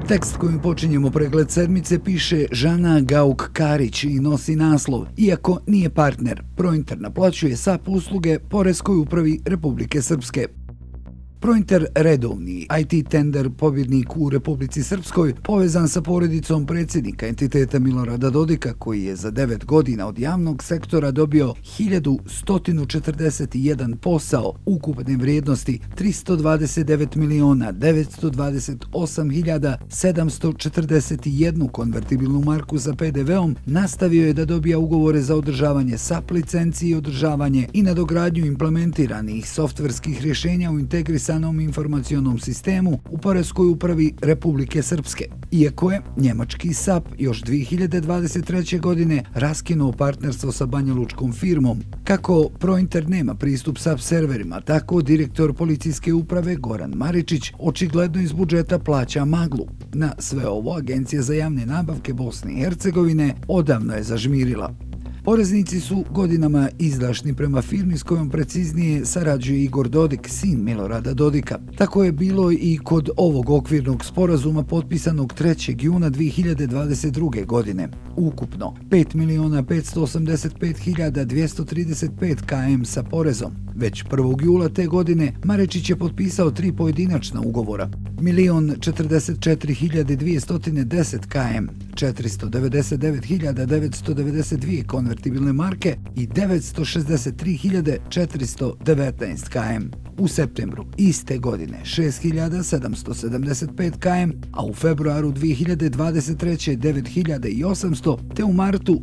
Tekst kojim počinjemo pregled sedmice piše Žana Gauk-Karić i nosi naslov "Iako nije partner, Prointer naplaćuje SAP usluge Poreskoj upravi Republike Srpske". Prointer, redovni IT tender pobjednik u Republici Srpskoj, povezan sa porodicom predsjednika entiteta Milorada Dodika, koji je za 9 godina od javnog sektora dobio 1141 posao ukupne vrijednosti 329.928.741 konvertibilnu marku za PDV-om, nastavio je da dobija ugovore za održavanje SAP licenci i održavanje i nadogradnju implementiranih softverskih rješenja u integrisanom informacionom sistemu u Poreskoj upravi Republike Srpske. Iako je njemački SAP još 2023. godine raskinuo partnerstvo sa banjalučkom firmom. Kako Prointer nema pristup SAP serverima, tako direktor policijske uprave Goran Maričić očigledno iz budžeta plaća maglu. Na sve ovo Agencija za javne nabavke Bosne i Hercegovine odavno je zažmirila. Poreznici su godinama izdašni prema firmi s kojom preciznije sarađuje Igor Dodik, sin Milorada Dodika. Tako je bilo i kod ovog okvirnog sporazuma potpisanog 3. juna 2022. godine. Ukupno 5.585.235 km sa porezom. Već 1. jula te godine Marečić je potpisao 3 pojedinačna ugovora. 1.044.210 km, 499.992 konvertibilne marke i 963.419 km. U septembru iste godine 6.775 km, a u februaru 2023. 9.800, te u martu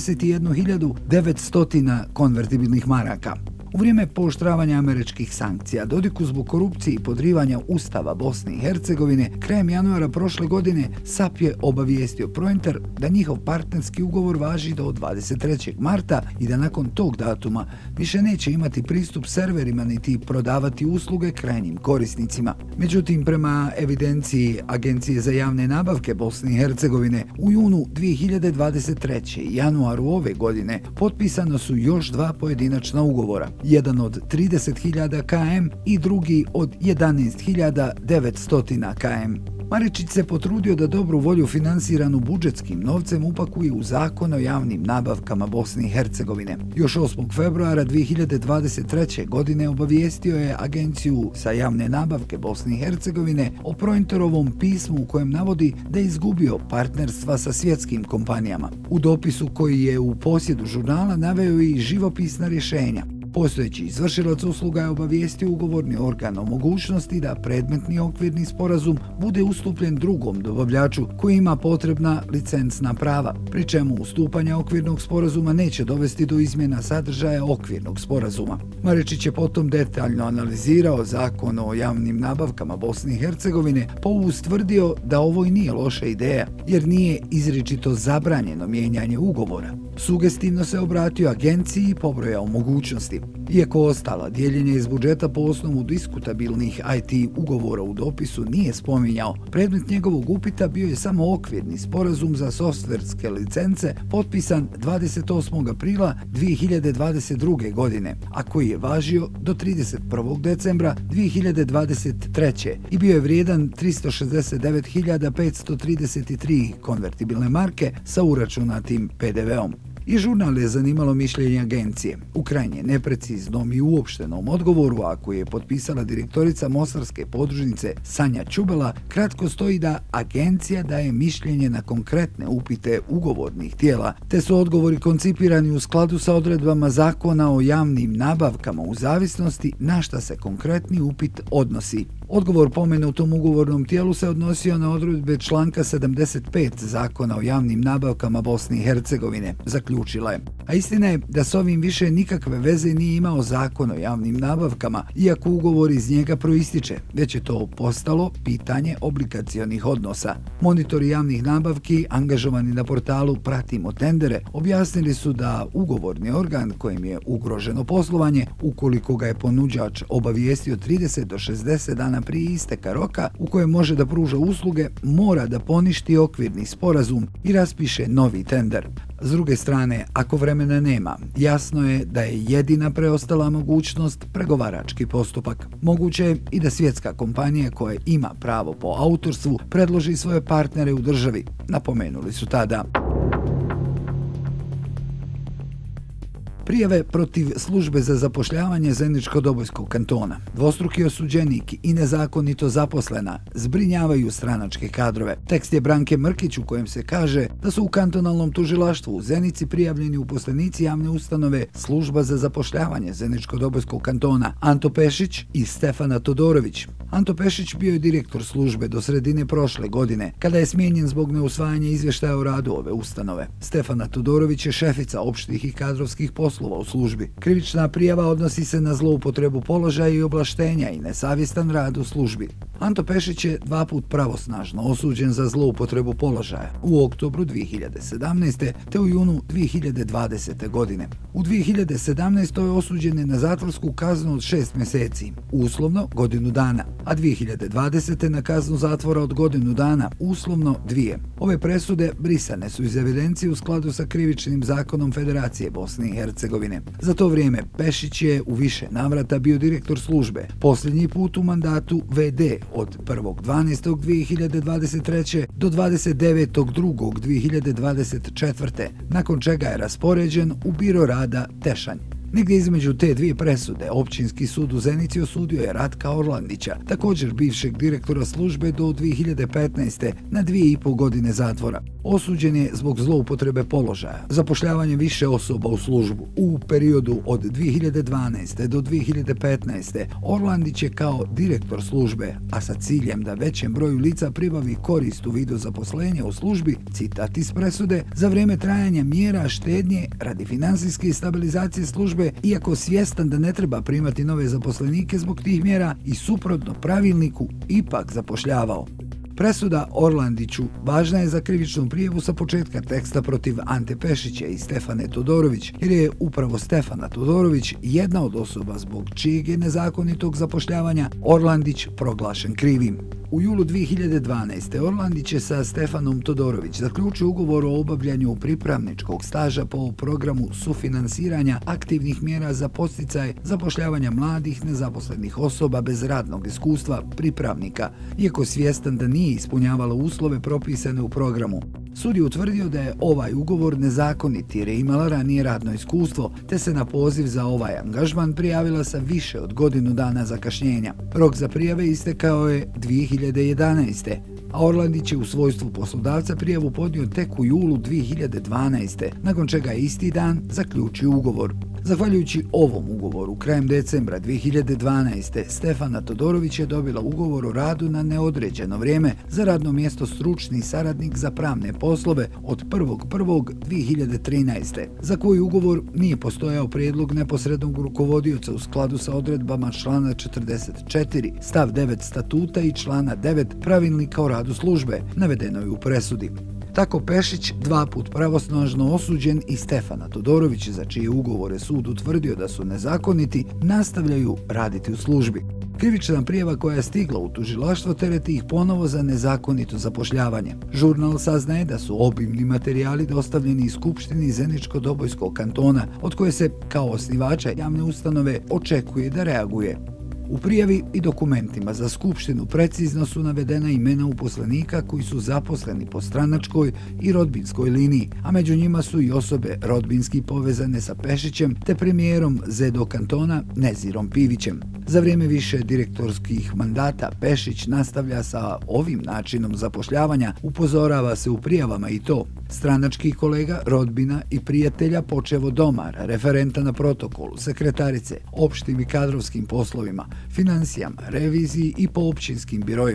21.900 konvertibilnih maraka. U vrijeme pooštravanja američkih sankcija Dodiku zbog korupcije i podrivanja Ustava Bosne i Hercegovine, krajem januara prošle godine SAP je obavijestio Prointer da njihov partnerski ugovor važi do 23. marta i da nakon tog datuma više neće imati pristup serverima niti prodavati usluge krajnjim korisnicima. Međutim, prema evidenciji Agencije za javne nabavke Bosne i Hercegovine, u junu 2023. i januaru ove godine potpisano su još 2 pojedinačna ugovora. Jedan od 30.000 km i drugi od 11.900 km. Marečić se potrudio da dobru volju finansiranu budžetskim novcem upakuje u Zakon o javnim nabavkama Bosne i Hercegovine. Još 8. februara 2023. godine obavijestio je Agenciju za javne nabavke Bosne i Hercegovine o Prointerovom pismu u kojem navodi da je izgubio partnerstva sa svjetskim kompanijama. U dopisu koji je u posjedu žurnala naveo i živopisna rješenja. Postojeći izvršilac usluga je obavijestio ugovorni organ o mogućnosti da predmetni okvirni sporazum bude ustupljen drugom dobavljaču koji ima potrebna licencna prava, pri čemu ustupanje okvirnog sporazuma neće dovesti do izmjena sadržaja okvirnog sporazuma. Marečić je potom detaljno analizirao Zakon o javnim nabavkama Bosne i Hercegovine, pa ustvrdio da ovo i nije loša ideja, jer nije izričito zabranjeno mijenjanje ugovora. Sugestivno se obratio agenciji i pobrojao mogućnosti. Iako ostala dijeljenja iz budžeta po osnovu diskutabilnih IT ugovora u dopisu nije spominjao, predmet njegovog upita bio je samo okvirni sporazum za softverske licence potpisan 28. aprila 2022. godine, a koji je važio do 31. decembra 2023. i bio je vrijedan 369.533 konvertibilne marke sa uračunatim PDV-om. I žurnal je zanimalo mišljenje agencije. U krajnje nepreciznom i uopštenom odgovoru, a koji je potpisala direktorica Mostarske podružnice Sanja Čubela, kratko stoji da agencija daje mišljenje na konkretne upite ugovornih tijela, te su odgovori koncipirani u skladu sa odredbama Zakona o javnim nabavkama u zavisnosti na šta se konkretni upit odnosi. Odgovor pomenutom ugovornom tijelu se odnosio na odredbe članka 75 Zakona o javnim nabavkama Bosne i Hercegovine, zaključila je. A istina je da s ovim više nikakve veze nije imao Zakon o javnim nabavkama, iako ugovor iz njega proističe, već je to postalo pitanje obligacionih odnosa. Monitori javnih nabavki, angažovani na portalu Pratimo tendere, objasnili su da ugovorni organ kojim je ugroženo poslovanje, ukoliko ga je ponuđač obavijestio 30 do 60 dana dana prije isteka roka u kojem može da pruža usluge, mora da poništi okvirni sporazum i raspiše novi tender. S druge strane, ako vremena nema, jasno je da je jedina preostala mogućnost pregovarački postupak. Moguće je i da svjetska kompanija koja ima pravo po autorstvu predloži svoje partnere u državi, napomenuli su tada. Prijave protiv službe za zapošljavanje Zeničko-Dobojskog kantona, dvostruki osuđenik i nezakonito zaposlena zbrinjavaju stranačke kadrove. Tekst je Branke Mrkić u kojem se kaže da su u kantonalnom tužilaštvu u Zenici prijavljeni uposlenici javne ustanove Služba za zapošljavanje Zeničko-Dobojskog kantona Anto Pešić i Stefana Todorović. Anto Pešić bio je direktor službe do sredine prošle godine, kada je smijenjen zbog neusvajanja izvještaja o radu ove ustanove. Stefana Todorović je šefica opštih i kadrovskih poslova u službi. Krivična prijava odnosi se na zloupotrebu položaja i ovlaštenja i nesavjestan rad u službi. Anto Pešić je 2 puta pravosnažno osuđen za zloupotrebu položaja u oktobru 2017. te u junu 2020. godine. U 2017. je osuđen je na zatvorsku kaznu od 6 mjeseci, uslovno godinu dana, a 2020. na kaznu zatvora od godinu dana, uslovno 2. Ove presude brisane su iz evidencije u skladu sa krivičnim zakonom Federacije Bosne i Hercegovine. Za to vrijeme Pešić je u više navrata bio direktor službe, posljednji put u mandatu VD od 1.12.2023. do 29.2.2024. nakon čega je raspoređen u Biro rada Tešanj. Negdje između te dvije presude, Općinski sud u Zenici osudio je Ratka Orlandića, također bivšeg direktora službe do 2015. na 2,5 godine zatvora. Osuđen je zbog zloupotrebe položaja, zapošljavanje više osoba u službu. U periodu od 2012. do 2015. Orlandić je kao direktor službe, a sa ciljem da većem broju lica pribavi korist u vidu zaposlenja u službi, citat iz presude, za vrijeme trajanja mjera štednje radi finansijske stabilizacije službe, iako svjestan da ne treba primati nove zaposlenike zbog tih mjera i suprotno pravilniku, ipak zapošljavao. Presuda Orlandiću važna je za krivičnu prijavu sa početka teksta protiv Ante Pešića i Stefane Todorović, jer je upravo Stefana Todorović jedna od osoba zbog čijeg je nezakonitog zapošljavanja Orlandić proglašen krivim. U julu 2012. Orlandić je sa Stefanom Todorović zaključio ugovor o obavljanju pripravničkog staža po programu sufinansiranja aktivnih mjera za podsticaj zapošljavanja mladih nezaposlenih osoba bez radnog iskustva pripravnika, iako svjestan da nije ispunjavala uslove propisane u programu. Sud je utvrdio da je ovaj ugovor nezakonit jer je imala ranije radno iskustvo, te se na poziv za ovaj angažman prijavila sa više od godinu dana zakašnjenja. Rok za prijave istekao je 2011. a Orlandić je u svojstvu poslodavca prijavu podnio tek u julu 2012. nakon čega je isti dan zaključio ugovor. Zahvaljujući ovom ugovoru, krajem decembra 2012. Stefana Todorović je dobila ugovor o radu na neodređeno vrijeme za radno mjesto stručni saradnik za pravne poslove od 1.1.2013. za koji ugovor nije postojao prijedlog neposrednog rukovodioca u skladu sa odredbama člana 44, stav 9 statuta i člana 9 pravilnika o radu službe, navedeno je u presudi. Tako Pešić 2 puta pravosnažno osuđen i Stefana Todorović, za čije ugovore sud utvrdio da su nezakoniti, nastavljaju raditi u službi. Krivična prijava koja je stigla u tužilaštvo tereti ih ponovo za nezakonito zapošljavanje. Žurnal saznaje da su obimni materijali dostavljeni iz Skupštini Zeničko-Dobojskog kantona, od koje se kao osnivača javne ustanove očekuje da reaguje. U prijavi i dokumentima za Skupštinu precizno su navedena imena uposlenika koji su zaposleni po stranačkoj i rodbinskoj liniji, a među njima su i osobe rodbinski povezane sa Pešićem te premijerom ZDO kantona Nezirom Pivićem. Za vrijeme više direktorskih mandata Pešić nastavlja sa ovim načinom zapošljavanja, upozorava se u prijavama i to: stranačkih kolega, rodbina i prijatelja počev od domara, referenta na protokolu, sekretarice, opštim i kadrovskim poslovima, financijama, reviziji i po općinskim birojima,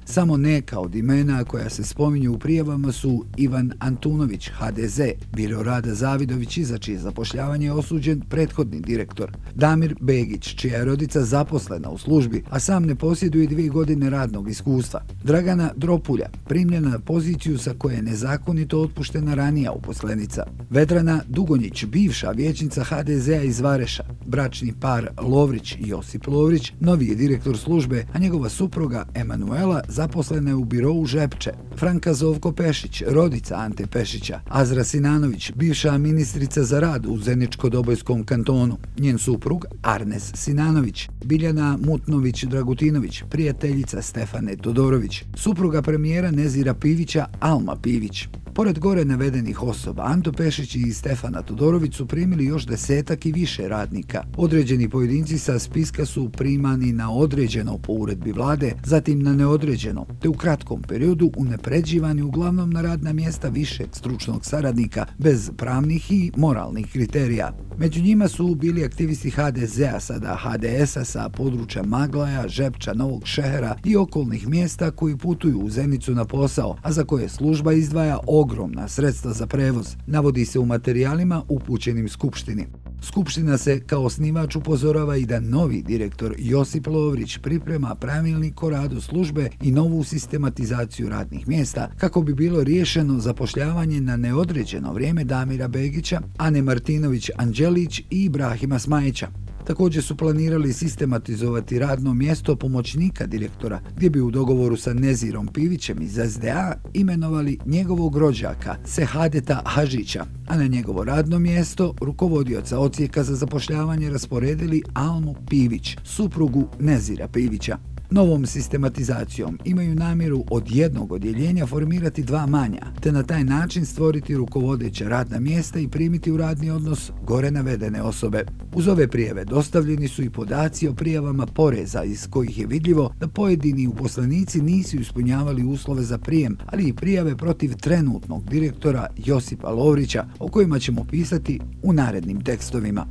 Samo neka od imena koja se spominju u prijavama su Ivan Antunović, HDZ, Biro Rada Zavidović, za čije zapošljavanje je osuđen prethodni direktor, Damir Begić, čija je rodica zaposlena u službi, a sam ne posjeduje 2 godine radnog iskustva, Dragana Dropulja, primljena na poziciju sa koje je nezakonito otpuštena ranija uposlenica, Vedrana Dugonjić, bivša vijećnica HDZ-a iz Vareša, bračni par Lovrić i Josip Lovrić, novi je direktor službe, a njegova supruga Emanuela zaposlena je u birou Žepče, Franka Zovko Pešić, rodica Ante Pešića, Azra Sinanović, bivša ministrica za rad u Zeničko-Dobojskom kantonu, njen suprug Arnes Sinanović, Biljana Mutnović-Dragutinović, prijateljica Stefane Todorović, supruga premijera Nezira Pivića Alma Pivić. Pored gore navedenih osoba, Anto Pešić i Stefana Todorović su primili još 10-ak i više radnika. Određeni pojedinci sa spiska su primani na određeno po uredbi vlade, zatim na neodređeno, te u kratkom periodu unapređivani uglavnom na radna mjesta višeg stručnog saradnika bez pravnih i moralnih kriterija. Među njima su bili aktivisti HDZ-a, sada HDS-a sa područja Maglaja, Žepča, Novog Šehera i okolnih mjesta koji putuju u Zenicu na posao, a za koje služba izdvaja ogromna sredstva za prevoz, navodi se u materijalima upućenim Skupštini. Skupština se kao osnivač upozorava i da novi direktor Josip Lovrić priprema pravilnik o radu službe i novu sistematizaciju radnih mjesta kako bi bilo riješeno zapošljavanje na neodređeno vrijeme Damira Begića, Ane Martinović-Anđelić i Ibrahima Smajića. Također su planirali sistematizovati radno mjesto pomoćnika direktora, gdje bi u dogovoru sa Nezirom Pivićem iz SDA imenovali njegovog rođaka Sehadeta Hadžića, a na njegovo radno mjesto rukovodioca odsjeka za zapošljavanje rasporedili Almu Pivić, suprugu Nezira Pivića. Novom sistematizacijom imaju namjeru od jednog odjeljenja formirati 2 manja, te na taj način stvoriti rukovodeća radna mjesta i primiti u radni odnos gore navedene osobe. Uz ove prijave dostavljeni su i podaci o prijavama poreza iz kojih je vidljivo da pojedini uposlenici nisu ispunjavali uslove za prijem, ali i prijave protiv trenutnog direktora Josipa Lovrića, o kojima ćemo pisati u narednim tekstovima.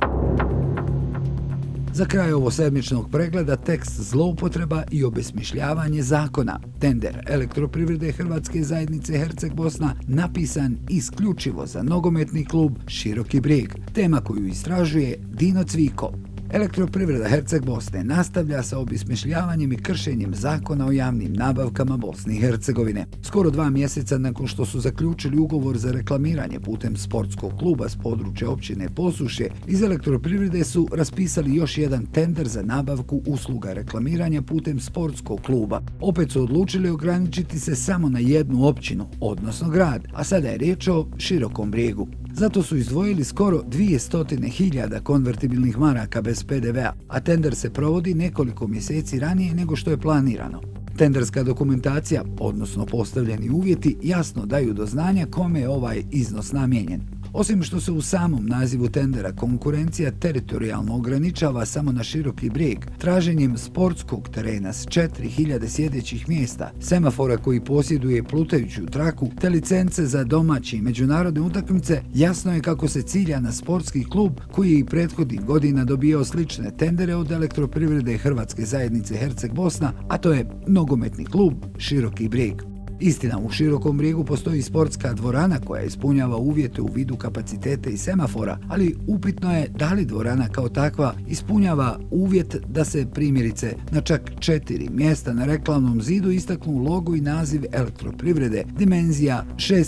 Za kraj ovo sedmičnog pregleda tekst zloupotreba i obesmišljavanje zakona. Tender Elektroprivrede Hrvatske zajednice Herceg Bosna napisan isključivo za nogometni klub Široki Brijeg. Tema koju istražuje Dino Cviko. Elektroprivreda Herceg Bosne nastavlja sa obesmišljavanjem i kršenjem zakona o javnim nabavkama Bosne i Hercegovine. Skoro 2 mjeseca nakon što su zaključili ugovor za reklamiranje putem sportskog kluba s područja općine Posušje, iz Elektroprivrede su raspisali još jedan tender za nabavku usluga reklamiranja putem sportskog kluba. Opet su odlučili ograničiti se samo na jednu općinu, odnosno grad, a sada je riječ o Širokom Brijegu. Zato su izdvojili skoro 200.000 konvertibilnih maraka bez PDV-a, a tender se provodi nekoliko mjeseci ranije nego što je planirano. Tenderska dokumentacija, odnosno postavljeni uvjeti, jasno daju do znanja kome je ovaj iznos namijenjen. Osim što se u samom nazivu tendera konkurencija teritorijalno ograničava samo na Široki Brijeg, traženjem sportskog terena s 4.000 sjedećih mjesta, semafora koji posjeduje plutajuću traku, te licence za domaće i međunarodne utakmice, jasno je kako se cilja na sportski klub koji je i prethodnih godina dobijao slične tendere od Elektroprivrede Hrvatske zajednice Herceg Bosna, a to je nogometni klub Široki Brijeg. Istina, u Širokom Brijegu postoji sportska dvorana koja ispunjava uvjete u vidu kapaciteta i semafora, ali upitno je da li dvorana kao takva ispunjava uvjet da se primjerice na čak 4 mjesta na reklamnom zidu istaknu logo i naziv Elektroprivrede, dimenzija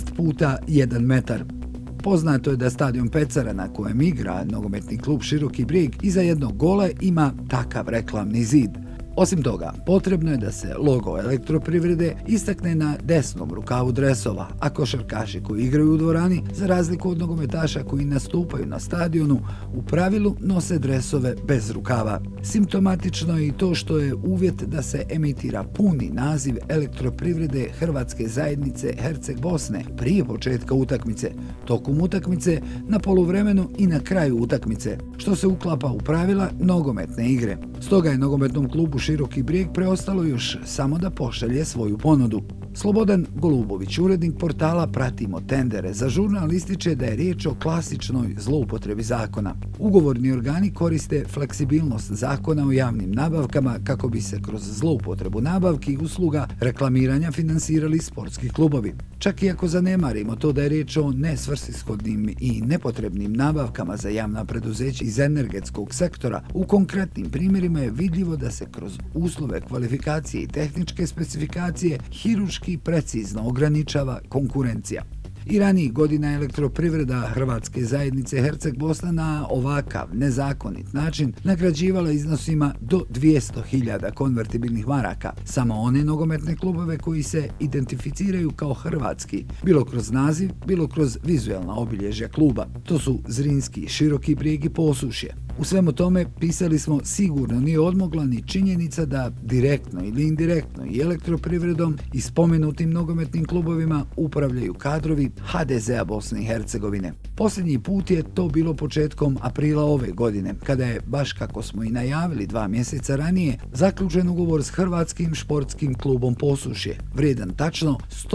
6x1 metar. Poznato je da stadion Pecara na kojem igra nogometni klub Široki Brijeg iza jednog gola ima takav reklamni zid. Osim toga, potrebno je da se logo Elektroprivrede istakne na desnom rukavu dresova, a košarkaši koji igraju u dvorani, za razliku od nogometaša koji nastupaju na stadionu, u pravilu nose dresove bez rukava. Simptomatično je i to što je uvjet da se emitira puni naziv Elektroprivrede Hrvatske zajednice Herceg Bosne prije početka utakmice, tokom utakmice, na poluvremenu i na kraju utakmice, što se uklapa u pravila nogometne igre. Stoga je nogometnom klubu Široki Brijeg preostalo još samo da pošalje svoju ponudu. Slobodan Golubović, urednik portala Pratimo tendere, za žurnal ističe da je riječ o klasičnoj zloupotrebi zakona. Ugovorni organi koriste fleksibilnost zakona o javnim nabavkama kako bi se kroz zloupotrebu nabavki i usluga reklamiranja finansirali sportski klubovi. Čak i ako zanemarimo to da je riječ o nesvrsishodnim i nepotrebnim nabavkama za javna preduzeća iz energetskog sektora, u konkretnim primjerima je vidljivo da se kroz uslove kvalifikacije i tehničke specifikacije hirurški precizno ograničava konkurencija. I ranijih godina elektroprivreda Hrvatske zajednice Herceg Bosna na ovakav nezakonit način nagrađivala iznosima do 200.000 konvertibilnih maraka samo one nogometne klubove koji se identificiraju kao hrvatski, bilo kroz naziv, bilo kroz vizualna obilježja kluba. To su Zrinski, Široki Brijeg i Posušje. U svemu tome pisali smo sigurno nije odmogla ni činjenica da direktno ili indirektno i elektroprivredom i spomenutim nogometnim klubovima upravljaju kadrovi HDZ-a Bosne i Hercegovine. Posljednji put je to bilo početkom aprila ove godine, kada je, baš kako smo i najavili 2 mjeseca ranije, zaključen ugovor s Hrvatskim športskim klubom Posušje, vrijedan tačno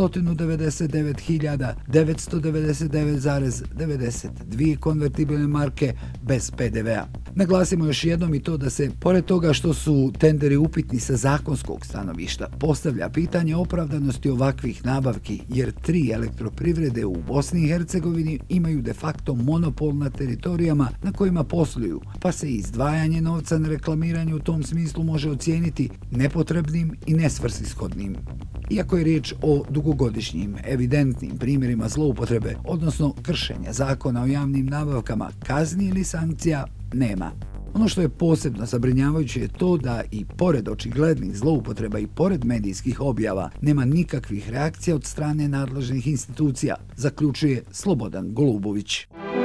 199.999,92 konvertibilne marke bez PDV-a. Naglasimo još jednom i to da se, pored toga što su tenderi upitni sa zakonskog stanovišta, postavlja pitanje opravdanosti ovakvih nabavki, jer 3 elektroprivrede u Bosni i Hercegovini imaju de facto monopol na teritorijama na kojima posluju, pa se izdvajanje novca na reklamiranje u tom smislu može ocijeniti nepotrebnim i nesvrsishodnim. Iako je riječ o dugogodišnjim, evidentnim primjerima zloupotrebe, odnosno kršenja zakona o javnim nabavkama, kazni ili sankcija nema. Ono što je posebno zabrinjavajuće je to da i pored očiglednih zloupotreba i pored medijskih objava nema nikakvih reakcija od strane nadležnih institucija, zaključuje Slobodan Golubović.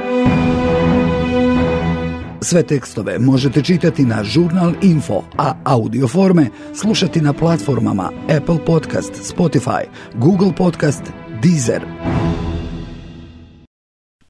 Sve tekstove možete čitati na Žurnal Info, a audio forme slušati na platformama Apple Podcast, Spotify, Google Podcast, Deezer.